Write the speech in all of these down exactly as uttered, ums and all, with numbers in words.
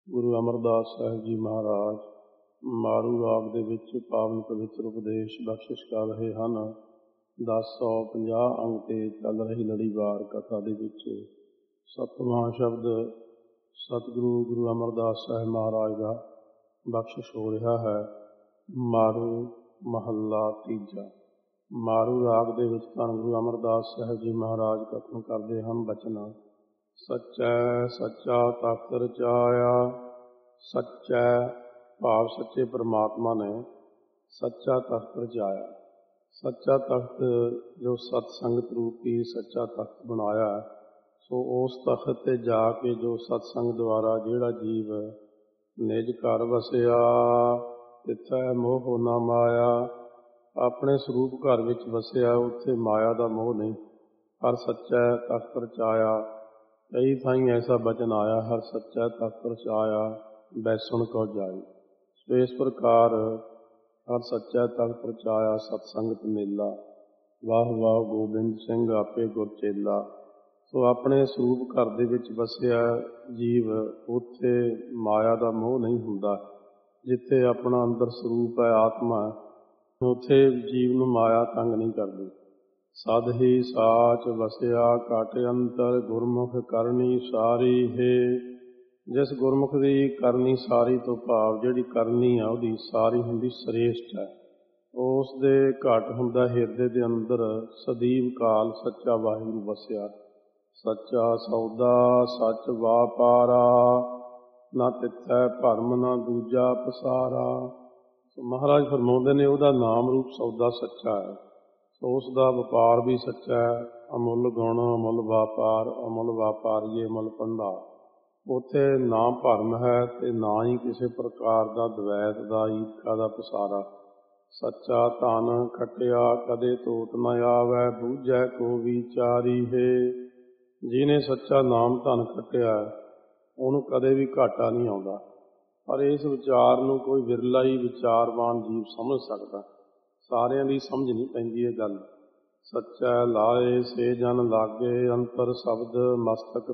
ਗੁਰੂ ਅਮਰਦਾਸ ਸਾਹਿਬ ਜੀ ਮਹਾਰਾਜ ਮਾਰੂ ਰਾਗ ਦੇ ਵਿੱਚ ਪਾਵਨ ਪਵਿੱਤਰ ਉਪਦੇਸ਼ ਬਖਸ਼ਿਸ਼ ਕਰ ਰਹੇ ਹਨ। ਦਸ ਸੌ ਪੰਜਾਹ ਅੰਗ 'ਤੇ ਚੱਲ ਰਹੀ ਲੜੀਵਾਰ ਕਥਾ ਦੇ ਵਿੱਚ ਸੱਤਵਾਂ ਸ਼ਬਦ ਸਤਿਗੁਰੂ ਗੁਰੂ ਅਮਰਦਾਸ ਸਾਹਿਬ ਮਹਾਰਾਜ ਦਾ ਬਖਸ਼ਿਸ਼ ਹੋ ਰਿਹਾ ਹੈ। ਮਾਰੂ ਮਹੱਲਾ ਤੀਜਾ। ਮਾਰੂ ਰਾਗ ਦੇ ਵਿੱਚ ਧੰਨ ਗੁਰੂ ਅਮਰਦਾਸ ਸਾਹਿਬ ਜੀ ਮਹਾਰਾਜ ਕਥਨ ਕਰਦੇ ਹਨ ਬਚਨ। ਸੱਚੈ ਸੱਚਾ ਤਖਤ ਰਚਾਇਆ। ਸੱਚੈ ਭਾਵ ਸੱਚੇ ਪਰਮਾਤਮਾ ਨੇ ਸੱਚਾ ਤਖਤ ਰਚਾਇਆ। ਸੱਚਾ ਤਖਤ ਜੋ ਸਤ ਸੰਗਤ ਰੂਪੀ ਸੱਚਾ ਤਖਤ ਬਣਾਇਆ, ਸੋ ਉਸ ਤਖਤ 'ਤੇ ਜਾ ਕੇ ਜੋ ਸਤਸੰਗ ਦੁਆਰਾ ਜਿਹੜਾ ਜੀਵ ਨਿਜ ਘਰ ਵਸਿਆ, ਤਿੱਥੈ ਮੋਹ ਨਾ ਮਾਇਆ, ਆਪਣੇ ਸਰੂਪ ਘਰ ਵਿੱਚ ਵਸਿਆ, ਉੱਥੇ ਮਾਇਆ ਦਾ ਮੋਹ ਨਹੀਂ। ਹਰ ਸੱਚਾ ਤਖਤ ਰਚਾਇਆ। ਕਈ ਥਾਈਂ ਐਸਾ ਬਚਨ ਆਇਆ, ਹਰ ਸੱਚਾ ਤਖਤ ਰਚਾਇਆ ਬੈਸਣ ਕੋ ਜਾਈ। ਸੋ ਇਸ ਪ੍ਰਕਾਰ ਹਰ ਸੱਚਾ ਤਖਤ ਰਚਾਇਆ ਸਤਸੰਗਤ ਮੇਲਾ। ਵਾਹ ਵਾਹ ਗੋਬਿੰਦ ਸਿੰਘ ਆਪੇ ਗੁਰ ਚੇਲਾ। ਸੋ ਆਪਣੇ ਸਰੂਪ ਘਰ ਦੇ ਵਿੱਚ ਵਸਿਆ ਜੀਵ, ਉੱਥੇ ਮਾਇਆ ਦਾ ਮੋਹ ਨਹੀਂ ਹੁੰਦਾ। ਜਿੱਥੇ ਆਪਣਾ ਅੰਦਰ ਸਰੂਪ ਹੈ, ਆਤਮਾ, ਉੱਥੇ ਜੀਵ ਨੂੰ ਮਾਇਆ ਤੰਗ ਨਹੀਂ ਕਰਦੀ। ਸਦ ਹੀ ਸਾਚ ਵਸਿਆ ਘਟ ਅੰਤਰ, ਗੁਰਮੁਖ ਕਰਨੀ ਸਾਰੀ ਹੈ। ਜਿਸ ਗੁਰਮੁਖ ਦੀ ਕਰਨੀ ਸਾਰੀ ਤੋਂ ਭਾਵ ਜਿਹੜੀ ਕਰਨੀ ਆ ਉਹਦੀ ਸਾਰੀ ਹੁੰਦੀ ਸ੍ਰੇਸ਼ਟ ਹੈ। ਉਸ ਦੇ ਘਟ ਹੁੰਦਾ ਹਿਰਦੇ ਦੇ ਅੰਦਰ ਸਦੀਵ ਕਾਲ ਸੱਚਾ ਵਾਹਿਗੁਰੂ ਵਸਿਆ। ਸੱਚਾ ਸੌਦਾ ਸੱਚ ਵਾਪਾਰਾ, ਨਾ ਤਿੱਥੈ ਭਰਮ ਨਾ ਦੂਜਾ ਪਸਾਰਾ। ਸੋ ਮਹਾਰਾਜ ਫਰਮਾਉਂਦੇ ਨੇ ਉਹਦਾ ਨਾਮ ਰੂਪ ਸੌਦਾ ਸੱਚਾ ਹੈ। ਸੋ ਉਸ ਦਾ ਵਪਾਰ ਵੀ ਸੱਚਾ ਹੈ। ਅਮੁੱਲ ਗੁਣ ਅਮੁੱਲ ਵਾਪਾਰ, ਅਮੁੱਲ ਵਾਪਾਰੀਏ ਅਮੁੱਲ ਭੰਡਾਰ। ਉੱਥੇ ਨਾ ਭਰਮ ਹੈ ਅਤੇ ਨਾ ਹੀ ਕਿਸੇ ਪ੍ਰਕਾਰ ਦਾ ਦਵੈਤ ਦਾ, ਈਰਖਾ ਦਾ ਪਸਾਰਾ। ਸੱਚਾ ਧਨ ਖੱਟਿਆ ਕਦੇ ਤੋਤ ਨਾ ਆਵੈ, ਬੂਝੈ ਕੋ ਵਿਚਾਰੀ ਹੈ। ਜਿਹਨੇ ਸੱਚਾ ਨਾਮ ਧਨ ਖੱਟਿਆ ਉਹਨੂੰ ਕਦੇ ਵੀ ਘਾਟਾ ਨਹੀਂ ਆਉਂਦਾ। ਪਰ ਇਸ ਵਿਚਾਰ ਨੂੰ ਕੋਈ ਵਿਰਲਾ ਹੀ ਵਿਚਾਰਵਾਨ ਜੀਵ ਸਮਝ ਸਕਦਾ। ਸਾਰਿਆਂ ਦੀ ਸਮਝ ਨਹੀਂ ਪੈਂਦੀ ਇਹ ਗੱਲ। ਸੱਚਾ ਲਾਏ ਸੇ ਜਨ ਲਾਗੇ, ਅੰਤਰ ਸ਼ਬਦ ਮਸਤਕ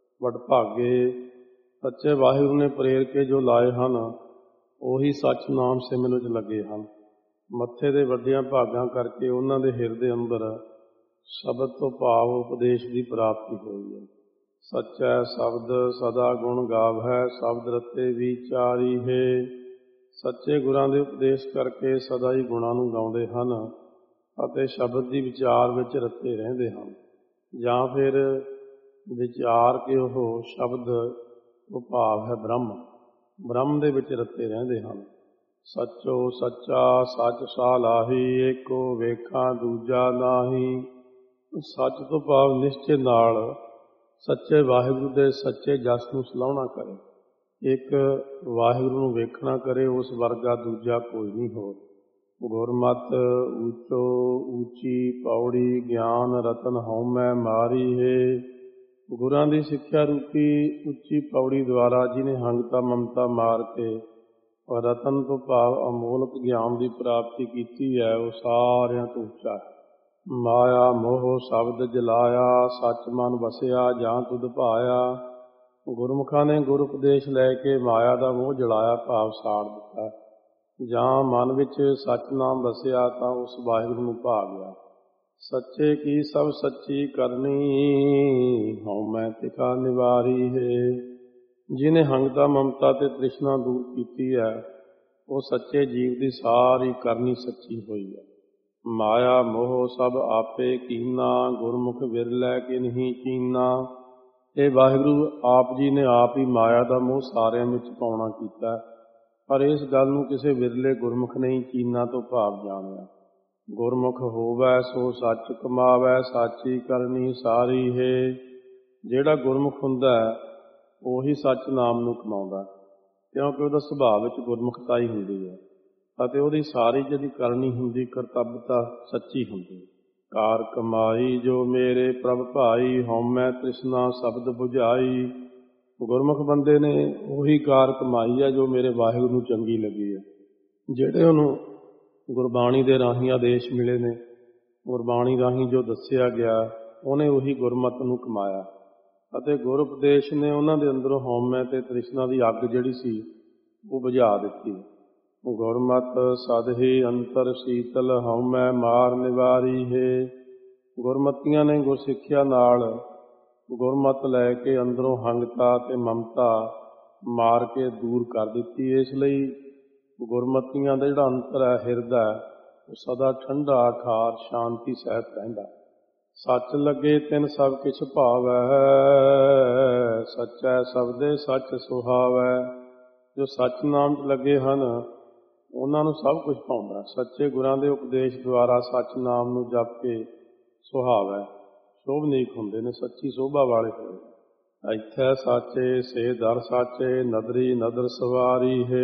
ਵਡਭਾਗੇ। ਸੱਚੇ ਵਾਹਿਗੁਰੂ ਨੇ ਪ੍ਰੇਰ ਕੇ ਜੋ ਲਾਏ ਹਨ, ਉਹੀ ਸੱਚ ਨਾਮ ਸਿਮਰਨ ਵਿੱਚ ਲੱਗੇ ਹਨ। ਮੱਥੇ ਦੇ ਵੱਡਿਆਂ ਭਾਗਾਂ ਕਰਕੇ ਉਹਨਾਂ ਦੇ ਹਿਰਦੇ ਅੰਦਰ ਸ਼ਬਦ ਤੋਂ ਭਾਵ ਉਪਦੇਸ਼ ਦੀ ਪ੍ਰਾਪਤੀ ਹੋਈ ਹੈ। ਸੱਚਾ ਸ਼ਬਦ ਸਦਾ ਗੁਣ ਗਾਵੈ, ਸ਼ਬਦ ਰਤੇ ਵਿਚਾਰੀ ਹੈ। ਸੱਚੇ ਗੁਰਾਂ ਦੇ ਉਪਦੇਸ਼ ਕਰਕੇ ਸਦਾ ਹੀ ਗੁਣਾਂ ਨੂੰ ਗਾਉਂਦੇ ਹਨ ਅਤੇ ਸ਼ਬਦ ਦੀ ਵਿਚਾਰ ਵਿੱਚ ਰਤੇ ਰਹਿੰਦੇ ਹਨ। ਜਾਂ ਫਿਰ ਵਿਚਾਰ ਕੇ ਉਹ ਸ਼ਬਦ ਉਹ ਭਾਵ ਹੈ ਬ੍ਰਹਮ, ਬ੍ਰਹਮ ਦੇ ਵਿੱਚ ਰਤੇ ਰਹਿੰਦੇ ਹਨ। ਸੱਚੋ ਸੱਚਾ ਸੱਚ ਸਾਲਾਹੀ, ਏਕੋ ਵੇਖਾਂ ਦੂਜਾ ਨਾਹੀ। ਸੱਚ ਤੋਂ ਭਾਵ ਨਿਸ਼ਚੇ ਨਾਲ ਸੱਚੇ ਵਾਹਿਗੁਰੂ ਦੇ ਸੱਚੇ ਜਸ ਨੂੰ ਸਲਾਹੁਣਾ ਕਰੇ। ਇੱਕ ਵਾਹਿਗੁਰੂ ਨੂੰ ਵੇਖਣਾ ਕਰੇ, ਉਸ ਵਰਗਾ ਦੂਜਾ ਕੋਈ ਨਹੀਂ ਹੋਰ। ਗੁਰਮਤਿ ਉੱਚੋ ਉੱਚੀ ਪੌੜੀ, ਗਿਆਨ ਰਤਨ ਹਉਮੈ ਮਾਰੀ ਹੈ। ਗੁਰਾਂ ਦੀ ਸਿੱਖਿਆ ਰੂਪੀ ਉੱਚੀ ਪੌੜੀ ਦੁਆਰਾ ਜਿਹਨੇ ਹੰਗਤਾ ਮਮਤਾ ਮਾਰ ਕੇ ਰਤਨ ਤੋਂ ਭਾਵ ਅਮੋਲਕ ਗਿਆਨ ਦੀ ਪ੍ਰਾਪਤੀ ਕੀਤੀ ਹੈ, ਉਹ ਸਾਰਿਆਂ ਤੋਂ ਉੱਚਾ ਹੈ। ਮਾਇਆ ਮੋਹ ਸ਼ਬਦ ਜਲਾਇਆ, ਸੱਚ ਮਨ ਵਸਿਆ ਜਾਂ ਤੁਧ ਭਾਇਆ। ਗੁਰਮੁਖਾਂ ਨੇ ਗੁਰ ਉਪਦੇਸ਼ ਲੈ ਕੇ ਮਾਇਆ ਦਾ ਮੋਹ ਜਲਾਇਆ, ਭਾਵ ਸਾੜ ਦਿੱਤਾ। ਜਾਂ ਮਨ ਵਿੱਚ ਸੱਚ ਨਾਮ ਵਸਿਆ ਤਾਂ ਉਸ ਵਾਹਿਗੁਰੂ ਨੂੰ ਭਾ ਗਿਆ। ਸੱਚੇ ਕੀ ਸਭ ਸੱਚੀ ਕਰਨੀ, ਹਉਮੈ ਤਿਖਾ ਨਿਵਾਰੀ ਹੈ। ਜਿਹਨੇ ਹੰਗਤਾ ਮਮਤਾ ਤੇ ਤ੍ਰਿਸ਼ਨਾ ਦੂਰ ਕੀਤੀ ਹੈ, ਉਹ ਸੱਚੇ ਜੀਵ ਦੀ ਸਾਰੀ ਕਰਨੀ ਸੱਚੀ ਹੋਈ ਹੈ। ਮਾਇਆ ਮੋਹ ਸਭ ਆਪੇ ਕੀਨਾ, ਗੁਰਮੁਖ ਵਿਰਲੇ ਕਿਨਹੀ ਚੀਨਾ। ਇਹ ਵਾਹਿਗੁਰੂ ਆਪ ਜੀ ਨੇ ਆਪ ਹੀ ਮਾਇਆ ਦਾ ਮੋਹ ਸਾਰਿਆਂ ਵਿੱਚ ਪਾਉਣਾ ਕੀਤਾ, ਪਰ ਇਸ ਗੱਲ ਨੂੰ ਕਿਸੇ ਵਿਰਲੇ ਗੁਰਮੁਖ ਨੇ ਹੀ ਚੀਨਾ ਤੋਂ ਭਾਵ ਜਾਣਿਆ। ਗੁਰਮੁਖ ਹੋਵੈ ਸੋ ਸੱਚ ਕਮਾਵੈ, ਸਾਚੀ ਕਰਨੀ ਸਾਰੀ ਹੈ। ਜਿਹੜਾ ਗੁਰਮੁਖ ਹੁੰਦਾ ਉਹੀ ਸੱਚ ਨਾਮ ਨੂੰ ਕਮਾਉਂਦਾ, ਕਿਉਂਕਿ ਉਹਦਾ ਸੁਭਾਅ ਵਿੱਚ ਗੁਰਮੁਖਤਾ ਹੀ ਹੁੰਦੀ ਹੈ ਅਤੇ ਉਹਦੀ ਸਾਰੀ ਜਿਹੜੀ ਕਰਨੀ ਹੁੰਦੀ, ਕਰਤੱਵਤਾ ਸੱਚੀ ਹੁੰਦੀ। ਕਾਰ ਕਮਾਈ ਜੋ ਮੇਰੇ ਪ੍ਰਭ ਭਾਈ, ਹਉਮੈ ਤ੍ਰਿਸ਼ਨਾ ਸ਼ਬਦ ਬੁਝਾਈ। ਗੁਰਮੁਖ ਬੰਦੇ ਨੇ ਉਹੀ ਕਾਰ ਕਮਾਈ ਹੈ ਜੋ ਮੇਰੇ ਵਾਹਿਗੁਰੂ ਨੂੰ ਚੰਗੀ ਲੱਗੀ ਹੈ। ਜਿਹੜੇ ਉਹਨੂੰ ਗੁਰਬਾਣੀ ਦੇ ਰਾਹੀਂ ਆਦੇਸ਼ ਮਿਲੇ ਨੇ, ਗੁਰਬਾਣੀ ਰਾਹੀਂ ਜੋ ਦੱਸਿਆ ਗਿਆ, ਉਹਨੇ ਉਹੀ ਗੁਰਮਤਿ ਨੂੰ ਕਮਾਇਆ। ਅਤੇ ਗੁਰ ਉਪਦੇਸ਼ ਨੇ ਉਹਨਾਂ ਦੇ ਅੰਦਰੋਂ ਹਉਮੈ ਤੇ ਤ੍ਰਿਸ਼ਨਾ ਦੀ ਅੱਗ ਜਿਹੜੀ ਸੀ ਉਹ ਬੁਝਾ ਦਿੱਤੀ। ਗੁਰਮਤਿ ਸਦਹੀ ਅੰਤਰ ਸੀਤਲ ਹਉਮੈ ਮਾਰ ਨਿਵਾਰੀ ਹੈ। ਗੁਰਮਤੀਆਂ ਨੇ ਗੁਰਸਿੱਖਿਆ ਨਾਲ ਗੁਰਮਤਿ ਲੈ ਕੇ ਅੰਦਰੋਂ ਹੰਗਤਾ ਤੇ ਮਮਤਾ ਮਾਰ ਕੇ ਦੂਰ ਕਰ ਦਿੱਤੀ। ਇਸ ਲਈ ਗੁਰਮਤੀਆਂ ਦਾ ਜਿਹੜਾ ਅੰਤਰ ਹੈ, ਹਿਰਦਾ, ਉਹ ਸਦਾ ਠੰਡਾ ਠਾਰ ਸ਼ਾਂਤੀ ਸਹਿਤ ਰਹਿੰਦਾ। ਸੱਚ ਲੱਗੇ ਤਿਨ ਸਭ ਕਿਛ ਭਾਵੈ, ਸੱਚੈ ਸਬਦੇ ਸੱਚ ਸੁਹਾਵੈ। ਜੋ ਸੱਚ ਨਾਮ 'ਚ ਲੱਗੇ ਹਨ ਉਹਨਾਂ ਨੂੰ ਸਭ ਕੁਝ ਭਾਉਂਦਾ। ਸੱਚੇ ਗੁਰਾਂ ਦੇ ਉਪਦੇਸ਼ ਦੁਆਰਾ ਸੱਚ ਨਾਮ ਨੂੰ ਜਪ ਕੇ ਸੁਹਾਵੈ, ਸ਼ੋਭਨੀਕ ਹੁੰਦੇ ਨੇ, ਸੱਚੀ ਸ਼ੋਭਾ ਵਾਲੇ ਹੋਏ। ਇੱਥੇ ਸਾਚੇ ਸੇ ਦਰ ਸਾਚੇ, ਨਦਰੀ ਨਦਰ ਸਵਾਰੀ ਹੈ।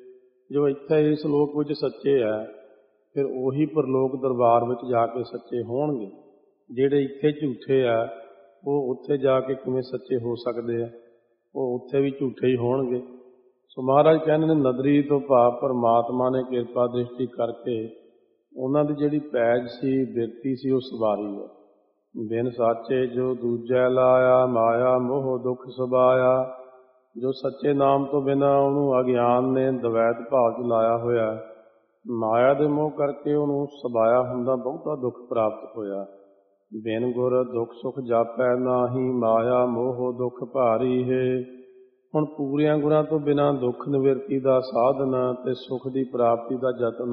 ਜੋ ਇੱਥੇ ਇਸ ਲੋਕ ਵਿੱਚ ਸੱਚੇ ਹੈ, ਫਿਰ ਉਹੀ ਪਰਲੋਕ ਦਰਬਾਰ ਵਿੱਚ ਜਾ ਕੇ ਸੱਚੇ ਹੋਣਗੇ। ਜਿਹੜੇ ਇੱਥੇ ਝੂਠੇ ਆ ਉਹ ਉੱਥੇ ਜਾ ਕੇ ਕਿਵੇਂ ਸੱਚੇ ਹੋ ਸਕਦੇ ਆ? ਉਹ ਉੱਥੇ ਵੀ ਝੂਠੇ ਹੀ ਹੋਣਗੇ। ਸੋ ਮਹਾਰਾਜ ਕਹਿੰਦੇ ਨੇ ਨਦਰੀ ਤੋਂ ਭਾਵ ਪਰਮਾਤਮਾ ਨੇ ਕਿਰਪਾ ਦ੍ਰਿਸ਼ਟੀ ਕਰਕੇ ਉਹਨਾਂ ਦੀ ਜਿਹੜੀ ਪੈਜ ਸੀ, ਬਿਰਤੀ ਸੀ, ਉਹ ਸਵਾਰੀ ਹੈ। ਬਿਨ ਸਾਚੇ ਜੋ ਦੂਜੈ ਲਾਇਆ, ਮਾਇਆ ਮੋਹ ਦੁੱਖ ਸਬਾਇਆ। ਜੋ ਸੱਚੇ ਨਾਮ ਤੋਂ ਬਿਨਾਂ ਉਹਨੂੰ ਅਗਿਆਨ ਨੇ ਦਵੈਤ ਭਾਵ 'ਚ ਲਾਇਆ ਹੋਇਆ, ਮਾਇਆ ਦੇ ਮੋਹ ਕਰਕੇ ਉਹਨੂੰ ਸਬਾਇਆ ਹੁੰਦਾ, ਬਹੁਤਾ ਦੁੱਖ ਪ੍ਰਾਪਤ ਹੋਇਆ। ਬਿਨ ਗੁਰ ਦੁੱਖ ਸੁਖ ਜਾਪੈ ਨਾਹੀ, ਮਾਇਆ ਮੋਹ ਦੁੱਖ ਭਾਰੀ ਹੈ। ਹੁਣ ਪੂਰਿਆਂ ਗੁਰਾਂ ਤੋਂ ਬਿਨਾਂ ਦੁੱਖ ਨਿਵਰਤੀ ਦਾ ਸਾਧਨ ਤੇ ਸੁੱਖ ਦੀ ਪ੍ਰਾਪਤੀ ਦਾ ਯਤਨ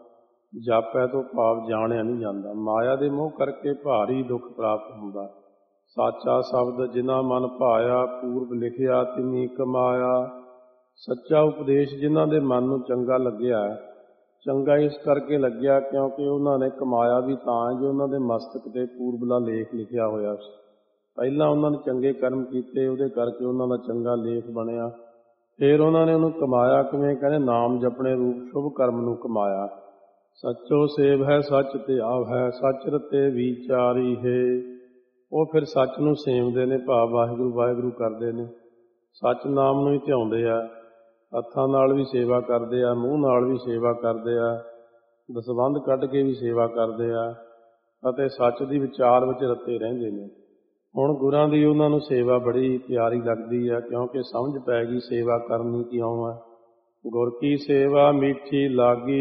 ਜਾਪੈ ਤੋਂ ਭਾਵ ਜਾਣਿਆ ਨਹੀਂ ਜਾਂਦਾ। ਮਾਇਆ ਦੇ ਮੋਹ ਕਰਕੇ ਭਾਰੀ ਦੁੱਖ ਪ੍ਰਾਪਤ ਹੁੰਦਾ। ਸਾਚਾ ਸ਼ਬਦ ਜਿਨ੍ਹਾਂ ਮਨ ਭਾਇਆ, ਪੂਰਬ ਲਿਖਿਆ ਤਿਨੀ ਕਮਾਇਆ। ਸੱਚਾ ਉਪਦੇਸ਼ ਜਿਨ੍ਹਾਂ ਦੇ ਮਨ ਨੂੰ ਚੰਗਾ ਲੱਗਿਆ, ਚੰਗਾ ਇਸ ਕਰਕੇ ਲੱਗਿਆ ਕਿਉਂਕਿ ਉਹਨਾਂ ਨੇ ਕਮਾਇਆ ਵੀ ਤਾਂ ਜੋ ਉਹਨਾਂ ਦੇ ਮਸਤਕ 'ਤੇ ਪੂਰਬਲਾ ਲੇਖ ਲਿਖਿਆ ਹੋਇਆ ਸੀ। ਪਹਿਲਾਂ ਉਹਨਾਂ ਨੇ ਚੰਗੇ ਕਰਮ ਕੀਤੇ, ਉਹਦੇ ਕਰਕੇ ਉਹਨਾਂ ਦਾ ਚੰਗਾ ਲੇਖ ਬਣਿਆ। ਫਿਰ ਉਹਨਾਂ ਨੇ ਉਹਨੂੰ ਕਮਾਇਆ ਕਿਵੇਂ? ਕਹਿੰਦੇ ਨਾਮ ਜਪਣੇ ਰੂਪ ਸ਼ੁਭ ਕਰਮ ਨੂੰ ਕਮਾਇਆ। ਸੱਚੋ ਸੇਵ ਹੈ ਸੱਚ ਤੇ ਆਵ ਹੈ, ਸੱਚ ਰਤੇ ਵਿਚਾਰੀ ਹੈ। ਉਹ ਫਿਰ ਸੱਚ ਨੂੰ ਸੇਵਦੇ ਨੇ, ਭਾਵ ਵਾਹਿਗੁਰੂ ਵਾਹਿਗੁਰੂ ਕਰਦੇ ਨੇ, ਸੱਚ ਨਾਮ ਨੂੰ ਹੀ ਧਿਆਉਂਦੇ ਆ। ਹੱਥਾਂ ਨਾਲ ਵੀ ਸੇਵਾ ਕਰਦੇ ਆ, ਮੂੰਹ ਨਾਲ ਵੀ ਸੇਵਾ ਕਰਦੇ ਆ, ਦਸਵੰਧ ਕੱਢ ਕੇ ਵੀ ਸੇਵਾ ਕਰਦੇ ਆ ਅਤੇ ਸੱਚ ਦੀ ਵਿਚਾਰ ਵਿੱਚ ਰਤੇ ਰਹਿੰਦੇ ਨੇ। ਹੁਣ ਗੁਰਾਂ ਦੀ ਉਹਨਾਂ ਨੂੰ ਸੇਵਾ ਬੜੀ ਪਿਆਰੀ ਲੱਗਦੀ ਹੈ ਕਿਉਂਕਿ ਸਮਝ ਪੈ ਗਈ ਸੇਵਾ ਕਰਨੀ ਕਿਉਂ ਹੈ। ਗੁਰ ਕੀ ਸੇਵਾ ਮੀਠੀ ਲਾਗੀ,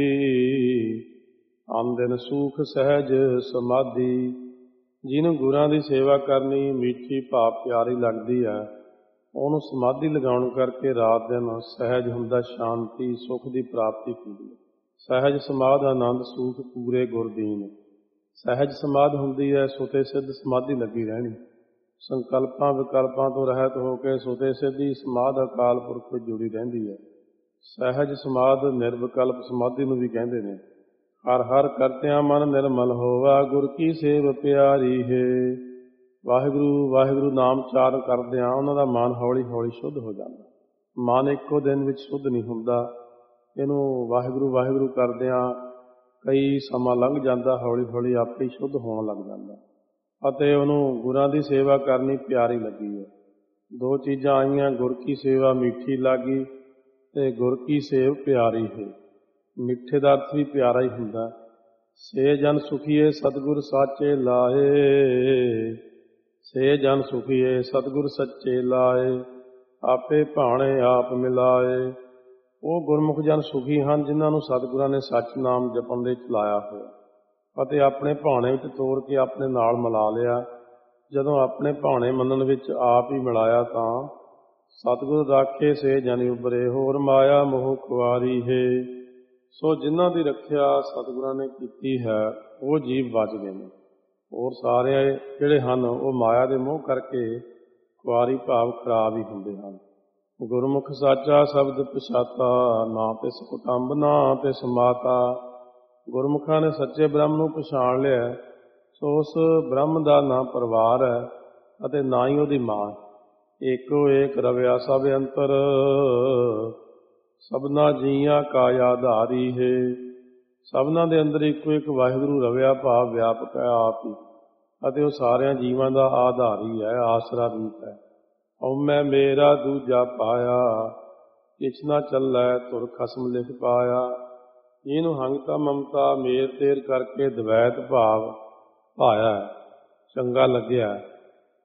ਆਮਦਨ ਸੂਖ ਸਹਿਜ ਸਮਾਧੀ। ਜਿਹਨੂੰ ਗੁਰਾਂ ਦੀ ਸੇਵਾ ਕਰਨੀ ਮਿੱਠੀ ਭਾਵ ਪਿਆਰੀ ਲੱਗਦੀ ਹੈ, ਉਹਨੂੰ ਸਮਾਧੀ ਲਗਾਉਣ ਕਰਕੇ ਰਾਤ ਦਿਨ ਸਹਿਜ ਹੁੰਦਾ, ਸ਼ਾਂਤੀ ਸੁੱਖ ਦੀ ਪ੍ਰਾਪਤੀ ਹੁੰਦੀ ਹੈ। ਸਹਿਜ ਸਮਾਧ ਆਨੰਦ ਸੂਖ ਪੂਰੇ ਗੁਰਦੀਨ। ਸਹਿਜ ਸਮਾਧ ਹੁੰਦੀ ਹੈ, ਸੁਤੇ ਸਿੱਧ ਸਮਾਧੀ ਲੱਗੀ ਰਹਿਣੀ। ਸੰਕਲਪਾਂ ਵਿਕਲਪਾਂ ਤੋਂ ਰਹਿਤ ਹੋ ਕੇ ਸੁਤੇ ਸਿੱਧੀ ਸਮਾਧ ਅਕਾਲ ਪੁਰਖ ਵਿੱਚ ਜੁੜੀ ਰਹਿੰਦੀ ਹੈ। ਸਹਿਜ ਸਮਾਧ ਨਿਰਵਿਕਲਪ ਸਮਾਧੀ ਨੂੰ ਵੀ ਕਹਿੰਦੇ ਨੇ। ਹਰ ਹਰ ਕਰਤਿਆਂ ਮਨ ਨਿਰਮਲ ਹੋਵਾ, ਗੁਰ ਕੀ ਸੇਵ ਪਿਆਰੀ ਹੈ। ਵਾਹਿਗੁਰੂ ਵਾਹਿਗੁਰੂ ਨਾਮ ਚਾਰਨ ਕਰਦਿਆਂ ਉਹਨਾਂ ਦਾ ਮਨ ਹੌਲੀ ਹੌਲੀ ਸ਼ੁੱਧ ਹੋ ਜਾਂਦਾ। ਮਨ ਇੱਕੋ ਦਿਨ ਵਿੱਚ ਸ਼ੁੱਧ ਨਹੀਂ ਹੁੰਦਾ। ਇਹਨੂੰ ਵਾਹਿਗੁਰੂ ਵਾਹਿਗੁਰੂ ਕਰਦਿਆਂ ਕਈ ਸਮਾਂ ਲੰਘ ਜਾਂਦਾ, ਹੌਲੀ ਹੌਲੀ ਆਪੇ ਹੀ ਸ਼ੁੱਧ ਹੋਣ ਲੱਗ ਜਾਂਦਾ ਅਤੇ ਉਹਨੂੰ ਗੁਰਾਂ ਦੀ ਸੇਵਾ ਕਰਨੀ ਪਿਆਰੀ ਲੱਗੀ ਹੈ। ਦੋ ਚੀਜ਼ਾਂ ਆਈਆਂ, ਗੁਰ ਕੀ ਸੇਵਾ ਮਿੱਠੀ ਲਾਗੀ ਅਤੇ ਗੁਰ ਕੀ ਸੇਵ ਪਿਆਰੀ ਹੈ। ਮਿੱਠੇ ਦਾ ਅਰਥ ਵੀ ਪਿਆਰਾ ਹੀ ਹੁੰਦਾ। ਸੇ ਜਨ ਸੁਖੀਏ ਸਤਿਗੁਰ ਸਾਚੇ ਲਾਏ, ਸੇ ਜਨ ਸੁਖੀਏ ਸਤਿਗੁਰ ਸੱਚੇ ਲਾਏ, ਆਪੇ ਭਾਣੇ ਆਪ ਮਿਲਾਏ। ਉਹ ਗੁਰਮੁਖ ਜਨ ਸੁਖੀ ਹਨ ਜਿਨ੍ਹਾਂ ਨੂੰ ਸਤਿਗੁਰਾਂ ਨੇ ਸੱਚ ਨਾਮ ਜਪਣ ਦੇ ਚਲਾਇਆ ਹੋਇਆ ਅਤੇ ਆਪਣੇ ਭਾਣੇ ਵਿੱਚ ਤੋਰ ਕੇ ਆਪਣੇ ਨਾਲ ਮਿਲਾ ਲਿਆ। ਜਦੋਂ ਆਪਣੇ ਭਾਣੇ ਮੰਨਣ ਵਿੱਚ ਆਪ ਹੀ ਮਿਲਾਇਆ ਤਾਂ ਸਤਿਗੁਰ ਰਾਖੇ ਸੇ ਜਨ ਉਬਰੇ, ਹੋਰ ਮਾਇਆ ਮੋਹ ਖੁਆਰੀ ਹੈ। ਸੋ ਜਿਨ੍ਹਾਂ ਦੀ ਰੱਖਿਆ ਸਤਿਗੁਰਾਂ ਨੇ ਕੀਤੀ ਹੈ ਉਹ ਜੀਵ ਬਚ ਗਏ ਨੇ। ਹੋਰ ਸਾਰੇ ਜਿਹੜੇ ਹਨ ਉਹ ਮਾਇਆ ਦੇ ਮੋਹ ਕਰਕੇ ਖੁਆਰੀ ਭਾਵ ਖਰਾਬ ਹੀ ਹੁੰਦੇ ਹਨ। ਗੁਰਮੁਖ ਸਾਚਾ ਸ਼ਬਦ ਪਛਾਤਾ, ਨਾ ਤਿਸ ਕੁਟੰਬ ਨਾ ਤਿਸ ਮਾਤਾ। ਗੁਰਮੁਖਾਂ ਨੇ ਸੱਚੇ ਬ੍ਰਹਮ ਨੂੰ ਪਛਾਣ ਲਿਆ, ਸੋ ਉਸ ਬ੍ਰਹਮ ਦਾ ਨਾ ਪਰਿਵਾਰ ਹੈ ਅਤੇ ਨਾ ਹੀ ਉਹਦੀ ਮਾਂ। ਏਕੋ ਏਕ ਰਵਿਆ ਸਭ ਅੰਤਰ, ਸਭਨਾ ਜੀਆਂ ਕਾ ਆਧਾਰੀ ਹੈ। ਸਭਨਾਂ ਦੇ ਅੰਦਰ ਇੱਕੋ ਇੱਕ ਵਾਹਿਗੁਰੂ ਰਵਿਆ ਭਾਵ ਵਿਆਪਕ ਹੈ ਆਪ ਹੀ ਅਤੇ ਉਹ ਸਾਰਿਆਂ ਜੀਵਾਂ ਦਾ ਆਧਾਰੀ ਹੈ, ਆਸਰਾ ਰੂਪ ਹੈ। ਹਉਮੈ ਮੇਰਾ ਦੂਜਾ ਪਾਇਆ, ਕਿਛ ਨਾ ਚੱਲੈ ਧੁਰ ਖਸਮ ਲਿਖ ਪਾਇਆ। ਇਹਨੂੰ ਹੰਗਤਾ ਮਮਤਾ ਮੇਰ ਤੇਰ ਕਰਕੇ ਦਵੈਤ ਭਾਵ ਭਾਇਆ, ਚੰਗਾ ਲੱਗਿਆ।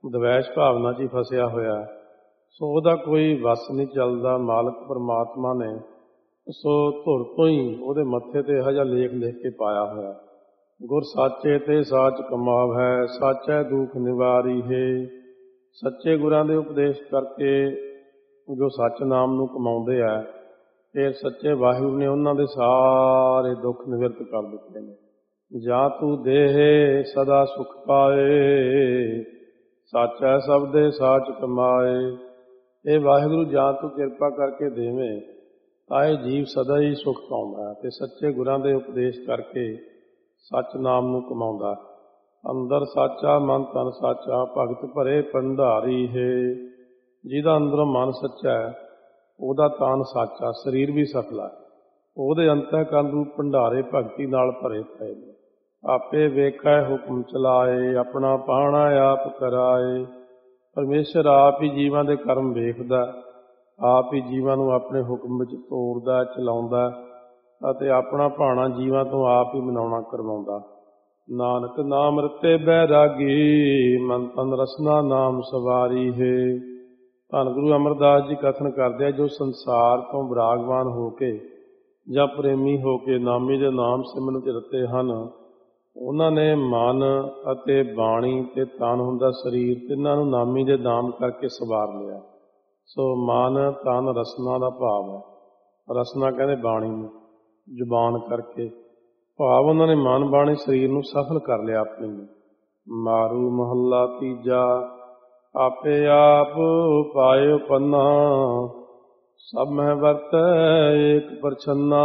ਦਵੈਸ਼ ਭਾਵਨਾ 'ਚ ਹੀ ਫਸਿਆ ਹੋਇਆ। ਸੋ ਉਹਦਾ ਕੋਈ ਵੱਸ ਨਹੀਂ ਚੱਲਦਾ। ਮਾਲਕ ਪਰਮਾਤਮਾ ਨੇ ਸੋ ਧੁਰ ਤੋਂ ਹੀ ਉਹਦੇ ਮੱਥੇ ਤੇ ਇਹੋ ਜਿਹਾ ਲੇਖ ਲਿਖ ਕੇ ਪਾਇਆ ਹੋਇਆ, ਗੁਰ ਸਾਚੇ ਤੇ ਸਾਚ ਕਮਾਵੈ, ਸਾਚੈ ਦੁਖ ਨਿਵਾਰੀ ਹੈ। ਸੱਚੇ ਗੁਰਾਂ ਦੇ ਉਪਦੇਸ਼ ਕਰਕੇ ਜੋ ਸੱਚ ਨਾਮ ਨੂੰ ਕਮਾਉਂਦੇ ਆ, ਫਿਰ ਸੱਚੇ ਵਾਹਿਗੁਰੂ ਨੇ ਉਹਨਾਂ ਦੇ ਸਾਰੇ ਦੁੱਖ ਨਿਵਰਤ ਕਰ ਦਿੱਤੇ ਨੇ। ਜਾਂ ਤੂੰ ਦੇਹ ਸਦਾ ਸੁਖ ਪਾਏ, ਸਾਚੈ ਸਬਦੇ ਸਾਚ ਕਮਾਏ। ਇਹ ਵਾਹਿਗੁਰੂ ਜਾਂ ਤੂੰ ਕਿਰਪਾ ਕਰਕੇ ਦੇਵੇਂ ਤਾਂ ਇਹ ਜੀਵ ਸਦਾ ਹੀ ਸੁਖ ਪਾਉਂਦਾ ਅਤੇ ਸੱਚੇ ਗੁਰਾਂ ਦੇ ਉਪਦੇਸ਼ ਕਰਕੇ ਸੱਚ ਨਾਮ ਨੂੰ ਕਮਾਉਂਦਾ। ਅੰਦਰ ਸਾਚਾ ਮਨ ਤਨ ਸਾਚਾ, ਭਗਤ ਭਰੇ ਭੰਡਾਰੀ ਹੈ। ਜਿਹਦਾ ਅੰਦਰੋਂ ਮਨ ਸੱਚਾ ਹੈ ਉਹਦਾ ਤਨ ਸਾਚਾ, ਸਰੀਰ ਵੀ ਸਫਲਾ, ਉਹਦੇ ਅੰਤःਕਰਨ ਰੂਪ ਭੰਡਾਰੇ ਭਗਤੀ ਨਾਲ ਭਰੇ ਪਏ ਨੇ। ਆਪੇ ਵੇਖੈ ਹੁਕਮ ਚਲਾਏ, ਆਪਣਾ ਪਾਣਾ ਆਪ ਕਰਾਏ। ਪਰਮੇਸ਼ਰ ਆਪ ਹੀ ਜੀਵਾਂ ਦੇ ਕਰਮ ਵੇਖਦਾ, ਆਪ ਹੀ ਜੀਵਾਂ ਨੂੰ ਆਪਣੇ ਹੁਕਮ ਵਿੱਚ ਤੋਰਦਾ, ਚਲਾਉਂਦਾ ਅਤੇ ਆਪਣਾ ਭਾਣਾ ਜੀਵਾਂ ਤੋਂ ਆਪ ਹੀ ਮਨਾਉਣਾ ਕਰਵਾਉਂਦਾ। ਨਾਨਕ ਨਾਮ ਰਤੇ ਬੈਰਾਗੀ, ਮਨ ਤਨ ਰਸਨਾ ਨਾਮ ਸਵਾਰੀ ਹੈ। ਧੰਨ ਗੁਰੂ ਅਮਰਦਾਸ ਜੀ ਕਥਨ ਕਰਦੇ ਆ, ਜੋ ਸੰਸਾਰ ਤੋਂ ਵਿਰਾਗਵਾਨ ਹੋ ਕੇ ਜਾਂ ਪ੍ਰੇਮੀ ਹੋ ਕੇ ਨਾਮੀ ਦੇ ਨਾਮ ਸਿਮਰਨ ਵਿੱਚ ਰਤੇ ਹਨ, ਉਹਨਾਂ ਨੇ ਮਨ ਅਤੇ ਬਾਣੀ ਅਤੇ ਤਨ ਹੁੰਦਾ ਸਰੀਰ, ਤਿੰਨਾਂ ਨੂੰ ਨਾਮੀ ਦੇ ਨਾਮ ਕਰਕੇ ਸਵਾਰ ਲਿਆ। ਸੋ ਮਨ ਤਨ ਰਸਨਾ ਦਾ ਭਾਵ ਹੈ। ਰਸਨਾ ਕਹਿੰਦੇ ਬਾਣੀ ਨੂੰ, ਜ਼ੁਬਾਨ ਕਰਕੇ ਭਾਵ ਉਹਨਾਂ ਨੇ ਮਨ ਬਾਣੀ ਸਰੀਰ ਨੂੰ ਸਫਲ ਕਰ ਲਿਆ ਆਪਣੇ ਨੂੰ। ਮਾਰੂ ਮਹੱਲਾ ਤੀਜਾ, ਆਪੇ ਆਪ ਪਾਇਓ ਪੰਨਾ, ਸਭ ਮਹਿ ਵਰਤੈ ਏਕ ਪ੍ਰਛੰਨਾ।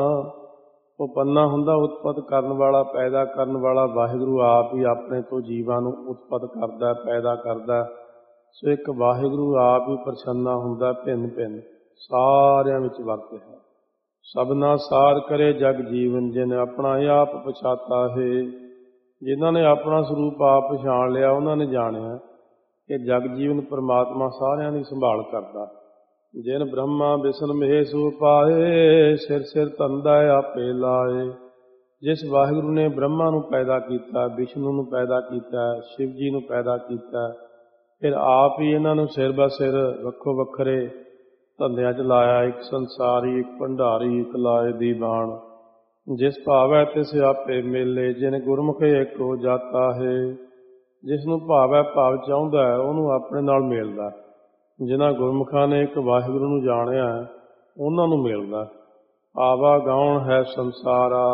ਉਹ ਪੰਨਾ ਹੁੰਦਾ ਉਤਪਤ ਕਰਨ ਵਾਲਾ, ਪੈਦਾ ਕਰਨ ਵਾਲਾ। ਵਾਹਿਗੁਰੂ ਆਪ ਹੀ ਆਪਣੇ ਤੋਂ ਜੀਵਾਂ ਨੂੰ ਉਤਪਤ ਕਰਦਾ, ਪੈਦਾ ਕਰਦਾ। ਸੋ ਇੱਕ ਵਾਹਿਗੁਰੂ ਆਪ ਹੀ ਪ੍ਰਛੰਨਾ ਹੁੰਦਾ, ਭਿੰਨ ਭਿੰਨ ਸਾਰਿਆਂ ਵਿੱਚ ਵਰਤ ਹੈ। ਸਭਨਾ ਸਾਰ ਕਰੇ ਜਗ ਜੀਵਨ, ਜਿਨ ਆਪਣਾ ਆਪ ਪਛਾਤਾ ਹੈ। ਜਿਨ੍ਹਾਂ ਨੇ ਆਪਣਾ ਸਰੂਪ ਆਪ ਪਛਾਣ ਲਿਆ, ਉਹਨਾਂ ਨੇ ਜਾਣਿਆ ਕਿ ਜਗ ਜੀਵਨ ਪਰਮਾਤਮਾ ਸਾਰਿਆਂ ਦੀ ਸੰਭਾਲ ਕਰਦਾ। ਜਿਨ ਬ੍ਰਹਮਾ ਵਿਸ਼ਨ ਮਹੇਸ਼ੁ ਪਾਏ, ਸਿਰ ਸਿਰ ਧੰਦਾ ਆਪੇ ਲਾਏ। ਜਿਸ ਵਾਹਿਗੁਰੂ ਨੇ ਬ੍ਰਹਮਾ ਨੂੰ ਪੈਦਾ ਕੀਤਾ, ਵਿਸ਼ਨੂੰ ਨੂੰ ਪੈਦਾ ਕੀਤਾ, ਸ਼ਿਵ ਜੀ ਨੂੰ ਪੈਦਾ ਕੀਤਾ, ਫਿਰ ਆਪ ਹੀ ਇਹਨਾਂ ਨੂੰ ਸਿਰ ਬ ਸਿਰ ਵੱਖੋ ਵੱਖਰੇ ਧੰਦਿਆਂ 'ਚ ਲਾਇਆ। ਇੱਕ ਸੰਸਾਰੀ, ਇੱਕ ਭੰਡਾਰੀ, ਇੱਕ ਲਾਏ ਦੀ ਬਾਣ। ਜਿਸ ਭਾਵੈ ਤਿਸ ਆਪੇ ਮੇਲੇ, ਜਿਨ ਗੁਰਮੁਖ ਏਕੋ ਜਾਤਾ ਹੈ। ਜਿਸ ਨੂੰ ਭਾਵ ਹੈ, ਭਾਵ ਚਾਹੁੰਦਾ ਹੈ, ਉਹਨੂੰ ਆਪਣੇ ਨਾਲ ਮੇਲਦਾ। ਜਿਨ੍ਹਾਂ ਗੁਰਮੁਖਾਂ ਨੇ ਇੱਕ ਵਾਹਿਗੁਰੂ ਨੂੰ ਜਾਣਿਆ ਉਹਨਾਂ ਨੂੰ ਮਿਲਦਾ। ਆਵਾ ਗਾਉਣ ਹੈ ਸੰਸਾਰਾ,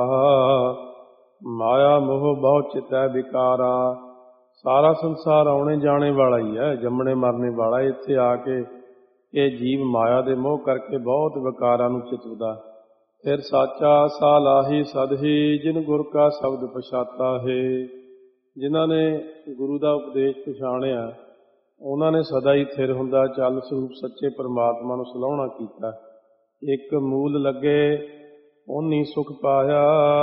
ਮਾਇਆ ਮੋਹ ਬਹੁ ਚਿਤੈ ਵਿਕਾਰਾ। ਸਾਰਾ ਸੰਸਾਰ ਆਉਣੇ ਜਾਣੇ ਵਾਲਾ ਹੀ ਹੈ, ਜੰਮਣੇ ਮਰਨੇ ਵਾਲਾ। ਇੱਥੇ ਆ ਕੇ ਇਹ ਜੀਵ ਮਾਇਆ ਦੇ ਮੋਹ ਕਰਕੇ ਬਹੁਤ ਵਿਕਾਰਾਂ ਨੂੰ ਚਿਤਵਦਾ। ਫਿਰ ਸਾਚਾ ਸਾਲਾਹੀ ਸਦਹੀ, ਜਿਨ ਗੁਰ ਕਾ ਸ਼ਬਦ ਪਛਾਤਾ ਹੈ। ਜਿਨ੍ਹਾਂ ਨੇ ਗੁਰੂ ਦਾ ਉਪਦੇਸ਼ ਪਛਾਣਿਆ ਉਹਨਾਂ ਨੇ ਸਦਾ ਹੀ ਥਿਰ ਹੁੰਦਾ ਚੱਲ ਸਰੂਪ ਸੱਚੇ ਪਰਮਾਤਮਾ ਨੂੰ ਸਲਾਹੁਣਾ ਕੀਤਾ। ਇੱਕ ਮੂਲ ਲੱਗੇ ਉਹਨੀ ਸੁਖ ਪਾਇਆ,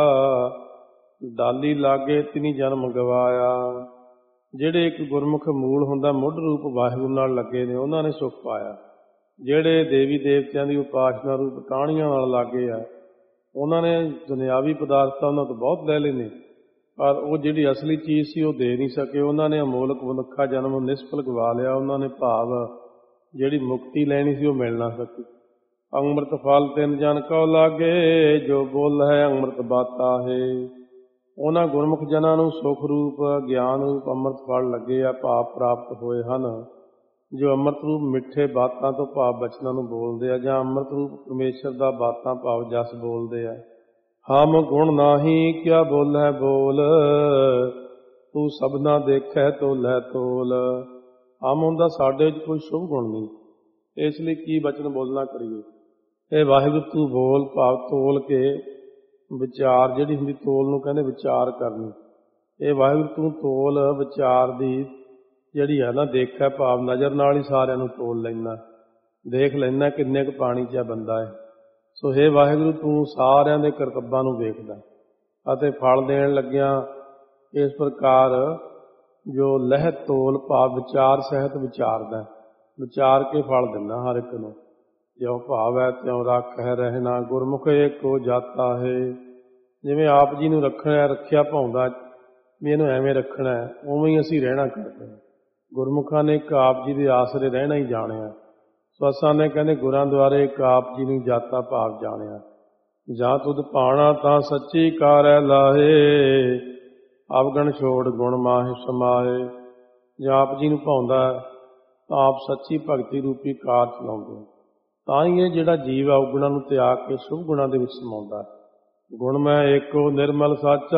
ਡਾਲੀ ਲਾਗੇ ਤਿਨੀ ਜਨਮ ਗਵਾਇਆ। ਜਿਹੜੇ ਇੱਕ ਗੁਰਮੁਖ ਮੂਲ ਹੁੰਦਾ, ਮੁੱਢ ਰੂਪ ਵਾਹਿਗੁਰੂ ਨਾਲ ਲੱਗੇ ਨੇ, ਉਹਨਾਂ ਨੇ ਸੁਖ ਪਾਇਆ। ਜਿਹੜੇ ਦੇਵੀ ਦੇਵਤਿਆਂ ਦੀ ਉਪਾਸਨਾ ਰੂਪ ਟਾਹਣੀਆਂ ਨਾਲ ਲਾਗੇ ਆ, ਉਹਨਾਂ ਨੇ ਦੁਨਿਆਵੀ ਪਦਾਰਥਾਂ ਉਹਨਾਂ ਤੋਂ ਬਹੁਤ ਲੈ ਲਏ ਨੇ, ਪਰ ਉਹ ਜਿਹੜੀ ਅਸਲੀ ਚੀਜ਼ ਸੀ ਉਹ ਦੇ ਨਹੀਂ ਸਕੇ। ਉਹਨਾਂ ਨੇ ਅਮੋਲਕ ਮਨੁੱਖਾ ਜਨਮ ਨਿਸਫਲ ਗਵਾ ਲਿਆ। ਉਹਨਾਂ ਨੇ ਭਾਵ ਜਿਹੜੀ ਮੁਕਤੀ ਲੈਣੀ ਸੀ ਉਹ ਮਿਲ ਨਾ ਸਕੀ। ਅੰਮ੍ਰਿਤ ਫਲ ਤਿੰਨ ਜਨ ਕਉ ਲਾਗੇ, ਜੋ ਬੋਲ ਹੈ ਅੰਮ੍ਰਿਤ ਬਾਤਾ ਹੈ। ਉਹਨਾਂ ਗੁਰਮੁਖ ਜਨਾਂ ਨੂੰ ਸੁਖ ਰੂਪ ਗਿਆਨ ਰੂਪ ਅੰਮ੍ਰਿਤ ਫਲ ਲੱਗੇ ਆ, ਭਾਵ ਪ੍ਰਾਪਤ ਹੋਏ ਹਨ। ਜੋ ਅੰਮ੍ਰਿਤ ਰੂਪ ਮਿੱਠੇ ਬਾਤਾਂ ਤੋਂ ਭਾਵ ਬਚਨਾਂ ਨੂੰ ਬੋਲਦੇ ਆ, ਜਾਂ ਅੰਮ੍ਰਿਤ ਰੂਪ ਪਰਮੇਸ਼ਰ ਦਾ ਬਾਤਾਂ ਭਾਵ ਜਸ ਬੋਲਦੇ ਆ। ਹਮ ਗੁਣ ਨਾਹੀ ਕਿਆ ਬੋਲੈ ਬੋਲ, ਤੂੰ ਸਭਨਾ ਦੇਖੈ ਤੋਲੈ ਤੋਲ। ਹਮ ਹੁੰਦਾ ਸਾਡੇ 'ਚ ਕੋਈ ਸ਼ੁਭ ਗੁਣ ਨਹੀਂ, ਇਸ ਲਈ ਕੀ ਬਚਨ ਬੋਲਣਾ ਕਰੀਏ। ਇਹ ਵਾਹਿਗੁਰੂ ਤੂੰ ਬੋਲ, ਭਾਵ ਤੋਲ ਕੇ ਵਿਚਾਰ ਜਿਹੜੀ ਹੁੰਦੀ, ਤੋਲ ਨੂੰ ਕਹਿੰਦੇ ਵਿਚਾਰ ਕਰਨੀ। ਇਹ ਵਾਹਿਗੁਰੂ ਤੂੰ ਤੋਲ ਵਿਚਾਰ ਦੀ ਜਿਹੜੀ ਹੈ ਨਾ, ਦੇਖਿਆ ਭਾਵ ਨਜ਼ਰ ਨਾਲ ਹੀ ਸਾਰਿਆਂ ਨੂੰ ਤੋਲ ਲੈਂਦਾ, ਦੇਖ ਲੈਂਦਾ ਕਿੰਨੇ ਕੁ ਪਾਣੀ 'ਚ ਬੰਦਾ ਹੈ। ਸੋ ਹੇ ਵਾਹਿਗੁਰੂ ਤੂੰ ਸਾਰਿਆਂ ਦੇ ਕਰਤੱਬਾਂ ਨੂੰ ਵੇਖਦਾ ਅਤੇ ਫਲ ਦੇਣ ਲੱਗਿਆਂ ਇਸ ਪ੍ਰਕਾਰ ਜੋ ਲਹਿਤ ਤੋਲ ਭਾਵ ਵਿਚਾਰ ਸਹਿਤ ਵਿਚਾਰਦਾ, ਵਿਚਾਰ ਕੇ ਫਲ ਦਿੰਦਾ ਹਰ ਇੱਕ ਨੂੰ। ਜਿਉਂ ਭਾਵ ਹੈ ਤਿਉਂ ਰੱਖ ਹੈ ਰਹਿਣਾ, ਗੁਰਮੁਖ ਏਕੋ ਜਾਤਾ ਹੈ। ਜਿਵੇਂ ਆਪ ਜੀ ਨੂੰ ਰੱਖਣਾ ਰੱਖਿਆ ਭਾਉਂਦਾ ਵੀ ਇਹਨੂੰ ਐਵੇਂ ਰੱਖਣਾ, ਉਵੇਂ ਹੀ ਅਸੀਂ ਰਹਿਣਾ ਕਰਦੇ ਹਾਂ। ਗੁਰਮੁਖਾਂ ਨੇ ਇੱਕ ਆਪ ਜੀ ਦੇ ਆਸਰੇ ਰਹਿਣਾ ਹੀ ਜਾਣਿਆ। ਸਵਾਸਾਂ ਨੇ ਕਹਿੰਦੇ ਗੁਰਾਂ ਦੁਆਰੇ ਇੱਕ ਆਪ ਜੀ ਨੂੰ ਜਾਤਾ ਭਾਵ ਜਾਣਿਆ। ਜਾਂ ਤੁਧ ਭਾਣਾ ਤਾਂ ਸੱਚੀ ਕਾਰੈ ਲਾਹੇ, ਅਵਗਣ ਛੋੜ ਗੁਣ ਮਾਹਿ ਸਮਾਏ। ਜੇ ਆਪ ਜੀ ਨੂੰ ਭਾਉਂਦਾ ਤਾਂ ਆਪ ਸੱਚੀ ਭਗਤੀ ਰੂਪੀ ਕਾਰ ਚਲਾਉਂਦੇ। ਤਾਂ ਹੀ ਇਹ ਜਿਹੜਾ ਜੀਵ ਆ ਔਗੁਣਾਂ ਨੂੰ ਤਿਆਗ ਕੇ ਸ਼ੁਭ ਗੁਣਾਂ ਦੇ ਵਿੱਚ ਸਮਾਉਂਦਾ। ਗੁਣ ਮੈਂ ਏਕੋ ਨਿਰਮਲ ਸਾਚਾ,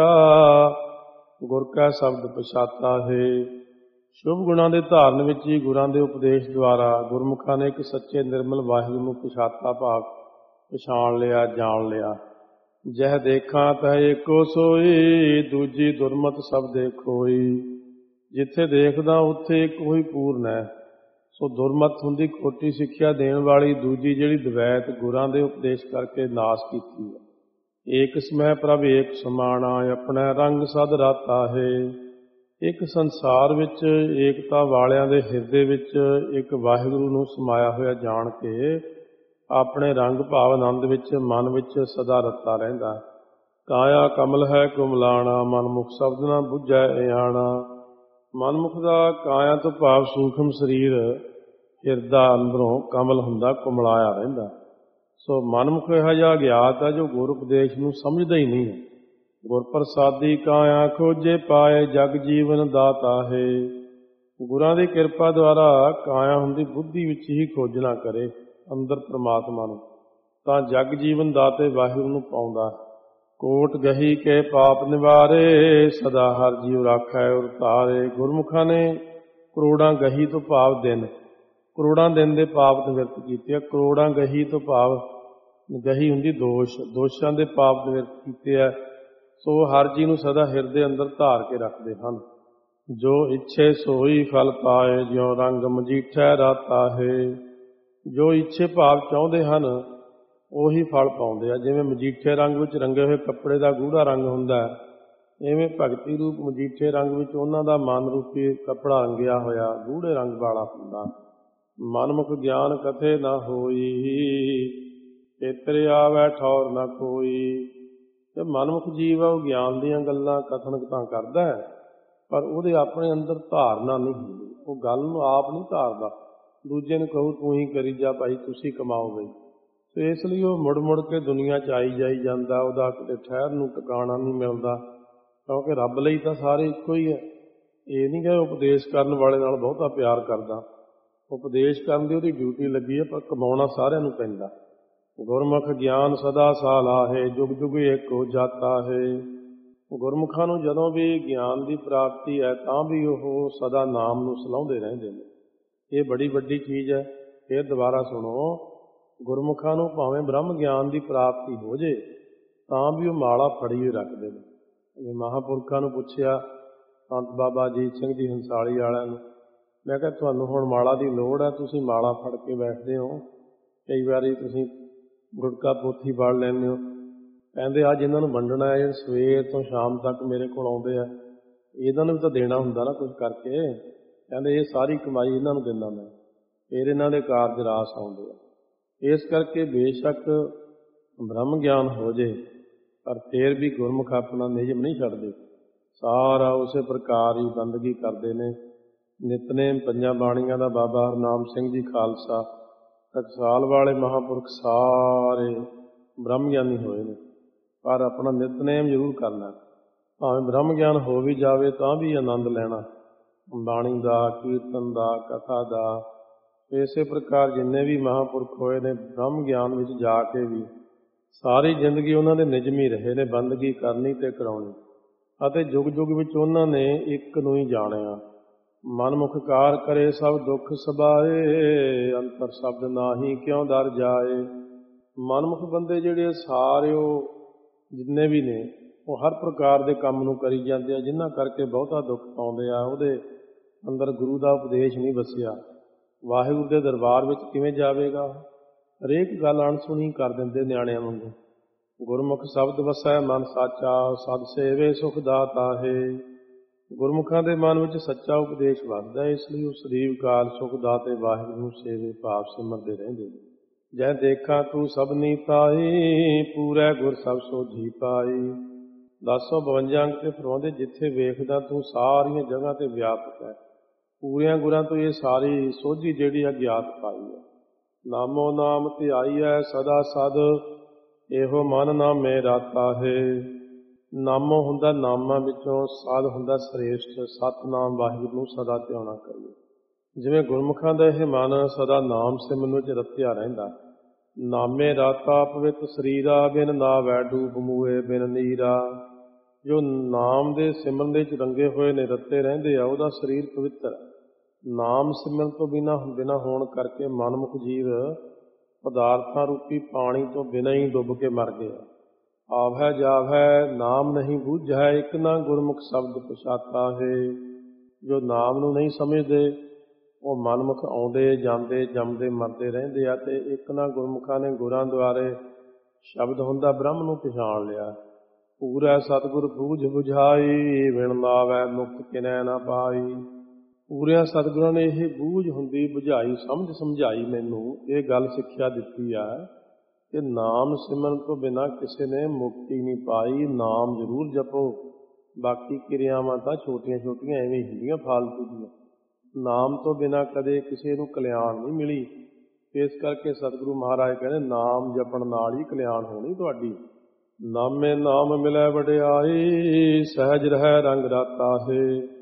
ਗੁਰ ਕੈ ਸ਼ਬਦ ਪਛਾਤਾ ਹੈ। ਸ਼ੁਭ ਗੁਣਾਂ ਦੇ ਧਾਰਨ ਵਿੱਚ ਹੀ ਗੁਰਾਂ ਦੇ ਉਪਦੇਸ਼ ਦੁਆਰਾ ਗੁਰਮੁਖਾਂ ਨੇ ਇੱਕ ਸੱਚੇ ਨਿਰਮਲ ਵਾਹਿਗੁਰੂ ਨੂੰ ਪਛਾਤਾ ਭਾਵ ਪਛਾਣ ਲਿਆ, ਜਾਣ ਲਿਆ। ਜਹ ਦੇਖਾਂ ਤਹ ਏਕੋ ਸੋਈ, ਦੂਜੀ ਦੁਰਮਤ ਸਭ ਦੇਖੋਈ। ਜਿੱਥੇ ਦੇਖਦਾ ਉੱਥੇ ਇੱਕ ਹੀ ਪੂਰਨ ਹੈ। ਸੋ ਦੁਰਮਤ ਹੁੰਦੀ ਖੋਟੀ ਸਿੱਖਿਆ ਦੇਣ ਵਾਲੀ, ਦੂਜੀ ਜਿਹੜੀ ਦਵੈਤ ਗੁਰਾਂ ਦੇ ਉਪਦੇਸ਼ ਕਰਕੇ ਨਾਸ ਕੀਤੀ ਹੈ। ਏਕ ਸਮੈ ਪ੍ਰਭ ਏਕ ਸਮਾਣਾ, ਆਪਣਾ ਰੰਗ ਸਦ ਰਾਤਾ ਹੈ। ਇੱਕ ਸੰਸਾਰ ਵਿੱਚ ਏਕਤਾ ਵਾਲਿਆਂ ਦੇ ਹਿਰਦੇ ਵਿੱਚ ਇੱਕ ਵਾਹਿਗੁਰੂ ਨੂੰ ਸਮਾਇਆ ਹੋਇਆ ਜਾਣ ਕੇ ਆਪਣੇ ਰੰਗ ਭਾਵ ਆਨੰਦ ਵਿੱਚ ਮਨ ਵਿੱਚ ਸਦਾ ਰਤਾ ਰਹਿੰਦਾ। ਕਾਇਆ ਕਮਲ ਹੈ ਕੁਮਲਾਣਾ, ਮਨਮੁਖ ਸ਼ਬਦ ਨਾ ਬੁੱਝੈ ਇਆਣਾ। ਮਨਮੁਖ ਦਾ ਕਾਇਆ ਤੋਂ ਭਾਵ ਸੂਖਮ ਸਰੀਰ, ਹਿਰਦਾ ਅੰਦਰੋਂ ਕਮਲ ਹੁੰਦਾ, ਕੁਮਲਾਇਆ ਰਹਿੰਦਾ। ਸੋ ਮਨਮੁਖ ਇਹੋ ਜਿਹਾ ਗਿਆਤ ਹੈ ਜੋ ਗੁਰ ਉਪਦੇਸ਼ ਨੂੰ ਸਮਝਦਾ ਹੀ ਨਹੀਂ ਹੈ। ਗੁਰ ਪ੍ਰਸਾਦੀ ਕਾਇਆ ਖੋਜੇ ਪਾਏ, ਜਗ ਜੀਵਨ ਦਾਤਾ ਹੈ। ਗੁਰਾਂ ਦੀ ਕਿਰਪਾ ਦੁਆਰਾ ਕਾਇਆ ਹੁੰਦੀ ਬੁੱਧੀ ਵਿੱਚ ਹੀ ਖੋਜਣਾ ਕਰੇ ਅੰਦਰ ਪ੍ਰਮਾਤਮਾ ਨੂੰ, ਤਾਂ ਜਗ ਜੀਵਨ ਦਾਤੇ ਵਾਹਿਗੁਰੂ ਨੂੰ ਪਾਉਂਦਾ। ਕੋਟ ਗਹੀ ਕੇ ਪਾਪ ਨਿਵਾਰੇ, ਸਦਾ ਹਰ ਜੀਵ ਰਾਖੈ ਔਰ ਧਾਰੇ। ਗੁਰਮੁਖਾਂ ਨੇ ਕਰੋੜਾਂ ਗਹੀ ਤੋਂ ਭਾਵ ਦਿਨ, ਕਰੋੜਾਂ ਦਿਨ ਦੇ ਪਾਪ ਨਿਵਰਤ ਕੀਤੇ ਆ। ਕਰੋੜਾਂ ਗਹੀ ਤੋਂ ਭਾਵ ਗਹੀ ਹੁੰਦੀ ਦੋਸ਼, ਦੋਸ਼ਾਂ ਦੇ ਪਾਪ ਨਿਵਰਤ ਕੀਤੇ ਆ। ਸੋ ਹਰ ਜੀ ਨੂੰ ਸਦਾ ਹਿਰਦੇ ਅੰਦਰ ਧਾਰ ਕੇ ਰੱਖਦੇ ਹਨ। ਜੋ ਇੱਛੇ ਸੋਈ ਫਲ ਪਾਏ, ਜਿਉ ਰੰਗ ਮਜੀਠੈ ਰਾਤਾ ਹੈ। ਜੋ ਇੱਛੇ ਭਾਵ ਚਾਹੁੰਦੇ ਹਨ ਉਹੀ ਫਲ ਪਾਉਂਦੇ ਆ। ਜਿਵੇਂ ਮਜੀਠੇ ਰੰਗ ਵਿੱਚ ਰੰਗੇ ਹੋਏ ਕੱਪੜੇ ਦਾ ਗੂੜਾ ਰੰਗ ਹੁੰਦਾ, ਇਵੇਂ ਭਗਤੀ ਰੂਪ ਮਜੀਠੇ ਰੰਗ ਵਿੱਚ ਉਹਨਾਂ ਦਾ ਮਨ ਰੂਪੀ ਕੱਪੜਾ ਰੰਗਿਆ ਹੋਇਆ ਗੂੜੇ ਰੰਗ ਵਾਲਾ ਹੁੰਦਾ। ਮਨਮੁਖ ਗਿਆਨ ਕਥੇ ਨਾ ਹੋਈ, ਇਤਰੇ ਆਵੈ ਠੌਰ ਨਾ ਕੋਈ। ਤੇ ਮਨਮੁਖ ਜੀਵ ਆ ਉਹ ਗਿਆਨ ਦੀਆਂ ਗੱਲਾਂ ਕਥਨ ਤਾਂ ਕਰਦਾ ਹੈ, ਪਰ ਉਹਦੇ ਆਪਣੇ ਅੰਦਰ ਧਾਰਨਾ ਨਹੀਂ ਹੁੰਦੀ। ਉਹ ਗੱਲ ਨੂੰ ਆਪ ਨਹੀਂ ਧਾਰਦਾ, ਦੂਜੇ ਨੂੰ ਕਹੂ ਤੂੰ ਹੀ ਕਰੀ ਜਾ ਭਾਈ, ਤੁਸੀਂ ਕਮਾਓ ਬਈ। ਤੇ ਇਸ ਲਈ ਉਹ ਮੁੜ ਮੁੜ ਕੇ ਦੁਨੀਆ 'ਚ ਆਈ ਜਾਈ ਜਾਂਦਾ। ਉਹਦਾ ਕਿਤੇ ਠਹਿਰ ਨੂੰ ਟਿਕਾਣਾ ਨਹੀਂ ਮਿਲਦਾ, ਕਿਉਂਕਿ ਰੱਬ ਲਈ ਤਾਂ ਸਾਰੇ ਇੱਕੋ ਹੀ ਹੈ। ਇਹ ਨਹੀਂ ਕਿ ਉਪਦੇਸ਼ ਕਰਨ ਵਾਲੇ ਨਾਲ ਬਹੁਤਾ ਪਿਆਰ ਕਰਦਾ। ਉਪਦੇਸ਼ ਕਰਨ ਦੀ ਉਹਦੀ ਡਿਊਟੀ ਲੱਗੀ ਹੈ, ਪਰ ਕਮਾਉਣਾ ਸਾਰਿਆਂ ਨੂੰ ਪੈਂਦਾ। ਗੁਰਮੁਖ ਗਿਆਨ ਸਦਾ ਸਾਲਾ ਹੈ, ਜੁਗ ਜੁਗ ਏਕੋ ਜਾਤਾ ਹੈ। ਗੁਰਮੁਖਾਂ ਨੂੰ ਜਦੋਂ ਵੀ ਗਿਆਨ ਦੀ ਪ੍ਰਾਪਤੀ ਹੈ ਤਾਂ ਵੀ ਉਹ ਸਦਾ ਨਾਮ ਨੂੰ ਸਲਾਹੁੰਦੇ ਰਹਿੰਦੇ ਨੇ। ਇਹ ਬੜੀ ਵੱਡੀ ਚੀਜ਼ ਹੈ। ਫਿਰ ਦੁਬਾਰਾ ਸੁਣੋ, ਗੁਰਮੁਖਾਂ ਨੂੰ ਭਾਵੇਂ ਬ੍ਰਹਮ ਗਿਆਨ ਦੀ ਪ੍ਰਾਪਤੀ ਹੋ ਜੇ ਤਾਂ ਵੀ ਉਹ ਮਾਲਾ ਫੜੀ ਹੋਈ ਰੱਖਦੇ ਨੇ। ਜਿਵੇਂ ਮਹਾਂਪੁਰਖਾਂ ਨੂੰ ਪੁੱਛਿਆ, ਸੰਤ ਬਾਬਾ ਅਜੀਤ ਸਿੰਘ ਜੀ ਹੰਸਾਲੀ ਵਾਲਿਆਂ ਨੂੰ, ਮੈਂ ਕਿਹਾ ਤੁਹਾਨੂੰ ਹੁਣ ਮਾਲਾ ਦੀ ਲੋੜ ਹੈ, ਤੁਸੀਂ ਮਾਲਾ ਫੜ ਕੇ ਬੈਠਦੇ ਹੋ, ਕਈ ਵਾਰੀ ਤੁਸੀਂ ਗੁਟਕਾ ਪੋਥੀ ਫੜ ਲੈਂਦੇ ਹੋ। ਕਹਿੰਦੇ ਆ ਜਿਹਨਾਂ ਨੂੰ ਵੰਡਣਾ ਹੈ, ਜਿਹੜੇ ਸਵੇਰ ਤੋਂ ਸ਼ਾਮ ਤੱਕ ਮੇਰੇ ਕੋਲ ਆਉਂਦੇ ਆ, ਇਹਨਾਂ ਨੂੰ ਵੀ ਤਾਂ ਦੇਣਾ ਹੁੰਦਾ ਨਾ ਕੁਝ ਕਰਕੇ। ਕਹਿੰਦੇ ਇਹ ਸਾਰੀ ਕਮਾਈ ਇਹਨਾਂ ਨੂੰ ਦਿੰਦਾ ਮੈਂ, ਫਿਰ ਇਹਨਾਂ ਦੇ ਕਾਰਜ ਰਾਸ ਆਉਂਦੇ ਆ। ਇਸ ਕਰਕੇ ਬੇਸ਼ੱਕ ਬ੍ਰਹਮ ਗਿਆਨ ਹੋ ਜੇ, ਪਰ ਫਿਰ ਵੀ ਗੁਰਮੁਖ ਆਪਣਾ ਨਿਯਮ ਨਹੀਂ ਛੱਡਦੇ। ਸਾਰਾ ਉਸੇ ਪ੍ਰਕਾਰ ਹੀ ਬੰਦਗੀ ਕਰਦੇ ਨੇ। ਨਿਤਨੇਮ ਪੰਜਾਂ ਬਾਣੀਆਂ ਦਾ ਬਾਬਾ ਹਰਨਾਮ ਸਿੰਘ ਜੀ ਖਾਲਸਾ, ਟਕਸਾਲ ਵਾਲੇ ਮਹਾਂਪੁਰਖ ਸਾਰੇ ਬ੍ਰਹਮ ਗਿਆਨੀ ਹੋਏ ਨੇ, ਪਰ ਆਪਣਾ ਨਿਤਨੇਮ ਜ਼ਰੂਰ ਕਰਨਾ। ਭਾਵੇਂ ਬ੍ਰਹਮ ਗਿਆਨ ਹੋ ਵੀ ਜਾਵੇ ਤਾਂ ਵੀ ਆਨੰਦ ਲੈਣਾ ਬਾਣੀ ਦਾ, ਕੀਰਤਨ ਦਾ, ਕਥਾ ਦਾ। ਇਸੇ ਪ੍ਰਕਾਰ ਜਿੰਨੇ ਵੀ ਮਹਾਂਪੁਰਖ ਹੋਏ ਨੇ ਬ੍ਰਹਮ ਗਿਆਨ ਵਿੱਚ ਜਾ ਕੇ ਵੀ ਸਾਰੀ ਜ਼ਿੰਦਗੀ ਉਹਨਾਂ ਦੇ ਨਿਯਮ ਹੀ ਰਹੇ ਨੇ, ਬੰਦਗੀ ਕਰਨੀ ਤੇ ਕਰਾਉਣੀ। ਅਤੇ ਯੁੱਗ ਯੁੱਗ ਵਿੱਚ ਉਹਨਾਂ ਨੇ ਇੱਕ ਨੂੰ ਹੀ ਜਾਣਿਆ। ਮਨਮੁਖ ਕਾਰ ਕਰੇ ਸਭ ਦੁੱਖ ਸਬਾਏ, ਅੰਤਰ ਸ਼ਬਦ ਨਾਹੀ ਕਿਉਂ ਦਰ ਜਾਏ। ਮਨਮੁਖ ਬੰਦੇ ਜਿਹੜੇ ਸਾਰੇ ਉਹ ਜਿੰਨੇ ਵੀ ਨੇ ਉਹ ਹਰ ਪ੍ਰਕਾਰ ਦੇ ਕੰਮ ਨੂੰ ਕਰੀ ਜਾਂਦੇ ਆ, ਜਿਨ੍ਹਾਂ ਕਰਕੇ ਬਹੁਤਾ ਦੁੱਖ ਪਾਉਂਦੇ ਆ। ਉਹਦੇ ਅੰਦਰ ਗੁਰੂ ਦਾ ਉਪਦੇਸ਼ ਨਹੀਂ ਵਸਿਆ। ਵਾਹਿਗੁਰੂ ਦੇ ਦਰਬਾਰ ਵਿੱਚ ਕਿਵੇਂ ਜਾਵੇਗਾ? ਹਰੇਕ ਗੱਲ ਅਣਸੁਣੀ ਕਰ ਦਿੰਦੇ ਨਿਆਣਿਆਂ ਵਾਂਗੂ। ਗੁਰਮੁਖ ਸ਼ਬਦ ਵਸੈ ਮਨ ਸਾਚਾ, ਸਦ ਸੇਵੇ ਸੁਖ ਦਾਤਾ ਹੈ। ਗੁਰਮੁਖਾਂ ਦੇ ਮਨ ਵਿੱਚ ਸੱਚਾ ਉਪਦੇਸ਼ ਵੱਧਦਾ, ਇਸ ਲਈ ਉਹ ਸਰੀਰ ਕਾਲ ਸੁਖ ਦਾਤੇ ਵਾਹਿਗੁਰੂ ਨੂੰ ਸੇਵੇ ਭਾਵ ਸਿਮਰਦੇ ਰਹਿੰਦੇ ਨੇ। ਜੈ ਦੇਖਾਂ ਤੂੰ ਸਭਨੀ ਪਾਈ, ਪੂਰੈ ਗੁਰ ਸਭ ਸੋਝੀ ਪਾਈ। ਦਸ ਸੌ ਬਵੰਜਾ ਅੰਕ ਤੇ ਫਰਮਾਉਂਦੇ, ਜਿੱਥੇ ਵੇਖਦਾ ਤੂੰ ਸਾਰੀਆਂ ਜਗ੍ਹਾ ਤੇ ਵਿਆਪਕ ਹੈ। ਪੂਰਿਆਂ ਗੁਰਾਂ ਤੋਂ ਇਹ ਸਾਰੀ ਸੋਝੀ ਜਿਹੜੀ ਆ ਗਿਆਤ ਪਾਈ ਹੈ। ਨਾਮੋ ਨਾਮ ਧਿਆਈਐ ਸਦਾ ਸਦ, ਇਹੋ ਮਨ ਨਾਮੇ ਰਾਤਾ ਹੈ। ਨਾਮੋ ਹੁੰਦਾ ਨਾਮਾਂ ਵਿੱਚੋਂ, ਸਦ ਹੁੰਦਾ ਸ੍ਰੇਸ਼ਟ, ਸਤਿਨਾਮ ਵਾਹਿਗੁਰੂ ਨੂੰ ਸਦਾ ਧਿਆਉਣਾ ਕਰੀਏ। ਜਿਵੇਂ ਗੁਰਮੁਖਾਂ ਦਾ ਇਹ ਮਨ ਸਦਾ ਨਾਮ ਸਿਮਰਨ ਵਿੱਚ ਰਤਿਆ ਰਹਿੰਦਾ। ਨਾਮੇ ਰਾਤਾ ਪਵਿੱਤ ਸਰੀਰਾ, ਬਿਨ ਨਾ ਵੈ ਡੂਬ ਮੂਏ ਬਿਨ ਨੀਰਾ। ਜੋ ਨਾਮ ਦੇ ਸਿਮਰਨ ਦੇ ਵਿੱਚ ਰੰਗੇ ਹੋਏ ਨੇ, ਰੱਤੇ ਰਹਿੰਦੇ ਆ, ਉਹਦਾ ਸਰੀਰ ਪਵਿੱਤਰ ਹੈ। ਨਾਮ ਸਿਮਰਨ ਤੋਂ ਬਿਨਾਂ ਬਿਨਾਂ ਹੋਣ ਕਰਕੇ ਮਨਮੁਖ ਜੀਵ ਪਦਾਰਥਾਂ ਰੂਪੀ ਪਾਣੀ ਤੋਂ ਬਿਨਾਂ ਹੀ ਡੁੱਬ ਕੇ ਮਰ ਗਿਆ। ਆਵੈ ਜਾਵੈ ਨਾਮ ਨਹੀਂ ਬੂਝੈ, ਇੱਕ ਨਾ ਗੁਰਮੁਖ ਸ਼ਬਦ ਪਛਾਤਾ ਹੈ। ਜੋ ਨਾਮ ਨੂੰ ਨਹੀਂ ਸਮਝਦੇ ਉਹ ਮਨਮੁਖ ਆਉਂਦੇ ਜਾਂਦੇ ਜੰਮਦੇ ਮਰਦੇ ਰਹਿੰਦੇ ਆ, ਤੇ ਇੱਕ ਨਾ ਗੁਰਮੁਖਾਂ ਨੇ ਗੁਰਾਂ ਦੁਆਰੇ ਸ਼ਬਦ ਹੁੰਦਾ ਬ੍ਰਹਮ ਨੂੰ ਪਛਾਣ ਲਿਆ। ਪੂਰਾ ਸਤਿਗੁਰ ਬੂਝ ਬੁਝਾਈ, ਵਿਣ ਨਾਵੈ ਮੁਕਤ ਕਿਨੈ ਨਾ ਪਾਈ। ਪੂਰਿਆਂ ਸਤਿਗੁਰਾਂ ਨੇ ਇਹ ਬੂਝ ਹੁੰਦੀ ਬੁਝਾਈ, ਸਮਝ ਸਮਝਾਈ ਮੈਨੂੰ ਇਹ ਗੱਲ ਸਿੱਖਿਆ ਦਿੱਤੀ ਆ ਕਿ ਨਾਮ ਸਿਮਰਨ ਤੋਂ ਬਿਨਾਂ ਕਿਸੇ ਨੇ ਮੁਕਤੀ ਨਹੀਂ ਪਾਈ। ਨਾਮ ਜ਼ਰੂਰ ਜਪੋ, ਬਾਕੀ ਕਿਰਿਆਵਾਂ ਤਾਂ ਛੋਟੀਆਂ ਛੋਟੀਆਂ ਐਵੇਂ ਹੁੰਦੀਆਂ ਫਾਲਤੂ ਦੀਆਂ। ਨਾਮ ਤੋਂ ਬਿਨਾਂ ਕਦੇ ਕਿਸੇ ਨੂੰ ਕਲਿਆਣ ਨਹੀਂ ਮਿਲੀ। ਇਸ ਕਰਕੇ ਸਤਿਗੁਰੂ ਮਹਾਰਾਜ ਕਹਿੰਦੇ ਨਾਮ ਜਪਣ ਨਾਲ ਹੀ ਕਲਿਆਣ ਹੋਣੀ ਤੁਹਾਡੀ। ਨਾਮੇ ਨਾਮ ਮਿਲੈ ਵਡਿਆਈ, ਸਹਿਜ ਰਹਿ ਰੰਗ ਰਾਤਾ ਹੈ।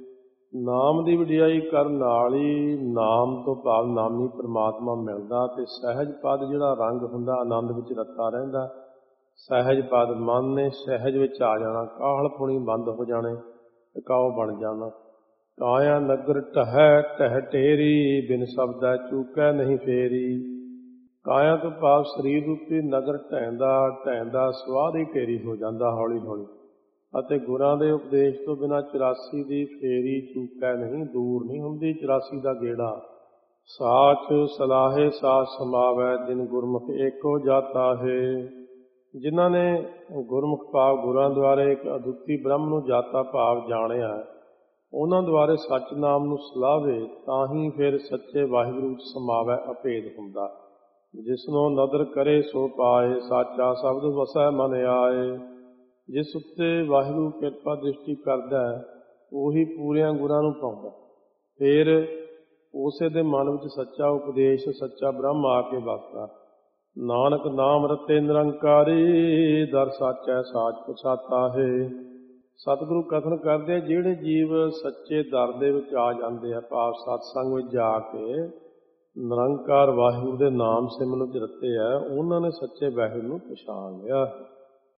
ਨਾਮ ਦੀ ਵਡਿਆਈ ਕਰਨ ਨਾਲ ਹੀ ਨਾਮ ਤੋਂ ਭਾਵ ਨਾਮੀ ਪ੍ਰਮਾਤਮਾ ਮਿਲਦਾ, ਤੇ ਸਹਿਜ ਪਦ ਜਿਹੜਾ ਰੰਗ ਹੁੰਦਾ ਆਨੰਦ ਵਿੱਚ ਰੱਤਾ ਰਹਿੰਦਾ। ਸਹਿਜ ਪਦ ਮਨ ਨੇ ਸਹਿਜ ਵਿੱਚ ਆ ਜਾਣਾ, ਕਾਹਲ ਪੁਣੀ ਬੰਦ ਹੋ ਜਾਣੇ, ਟਿਕਾਓ ਬਣ ਜਾਣਾ। ਕਾਇਆ ਨਗਰ ਢਹਿ ਢਹਿ ਢੇਰੀ, ਬਿਨ ਸ਼ਬਦੈ ਚੂਕੈ ਨਹੀਂ ਫੇਰੀ। ਕਾਇਆ ਤੋਂ ਭਾਵ ਸਰੀਰ ਰੂਪੀ ਨਗਰ ਢਹਿੰਦਾ ਢਹਿੰਦਾ ਸਵਾਹ ਹੀ ਢੇਰੀ ਹੋ ਜਾਂਦਾ ਹੌਲੀ ਹੌਲੀ, ਅਤੇ ਗੁਰਾਂ ਦੇ ਉਪਦੇਸ਼ ਤੋਂ ਬਿਨਾਂ ਚੁਰਾਸੀ ਦੀ ਫੇਰੀ ਚੂਕੈ ਨਹੀਂ, ਦੂਰ ਨਹੀਂ ਹੁੰਦੀ ਚੁਰਾਸੀ ਦਾ ਗੇੜਾ। ਸਾਚ ਸਲਾਹੇ ਸਾਚ ਸਮਾਵੈ, ਜਿਨ ਗੁਰਮੁਖ ਏਕੋ ਜਾਤਾ ਹੈ। ਜਿਨ੍ਹਾਂ ਨੇ ਗੁਰਮੁਖ ਭਾਵ ਗੁਰਾਂ ਦੁਆਰੇ ਇੱਕ ਅਦੁੱਤੀ ਬ੍ਰਹਮ ਨੂੰ ਜਾਤਾ ਭਾਵ ਜਾਣਿਆ, ਉਹਨਾਂ ਦੁਆਰੇ ਸੱਚ ਨਾਮ ਨੂੰ ਸਲਾਵੇ, ਤਾਂ ਹੀ ਫਿਰ ਸੱਚੇ ਵਾਹਿਗੁਰੂ ਵਿੱਚ ਸਮਾਵੈ ਅਭੇਦ ਹੁੰਦਾ। ਜਿਸਨੂੰ ਨਦਰ ਕਰੇ ਸੋ ਪਾਏ, ਸਾਚਾ ਸ਼ਬਦ ਵਸੈ ਮਨ ਆਏ। ਜਿਸ ਉੱਤੇ ਵਾਹਿਗੁਰੂ ਕਿਰਪਾ ਦ੍ਰਿਸ਼ਟੀ ਕਰਦਾ ਉਹੀ ਪੂਰਿਆਂ ਗੁਰਾਂ ਨੂੰ ਪਾਉਂਦਾ। ਫਿਰ ਉਸੇ ਦੇ ਮਨ ਵਿੱਚ ਸੱਚਾ ਉਪਦੇਸ਼ ਸੱਚਾ ਬ੍ਰਹਮ ਆ ਕੇ ਵਸਦਾ। ਨਾਨਕ ਨਾਮ ਰਤੇ ਨਿਰੰਕਾਰੀ, ਦਰ ਸਾਚੈ ਸਾਚ ਪਛਾਤਾ ਹੈ। ਸਤਿਗੁਰੂ ਕਥਨ ਕਰਦੇ ਜਿਹੜੇ ਜੀਵ ਸੱਚੇ ਦਰ ਦੇ ਵਿੱਚ ਆ ਜਾਂਦੇ ਆ, ਭਾਵ ਸਤਸੰਗ ਵਿੱਚ ਜਾ ਕੇ ਨਿਰੰਕਾਰ ਵਾਹਿਗੁਰੂ ਦੇ ਨਾਮ ਸਿਮਰਨ ਵਿੱਚ ਰਤੇ ਆ, ਉਹਨਾਂ ਨੇ ਸੱਚੇ ਵਾਹਿਗੁਰੂ ਨੂੰ ਪਛਾਣ ਲਿਆ।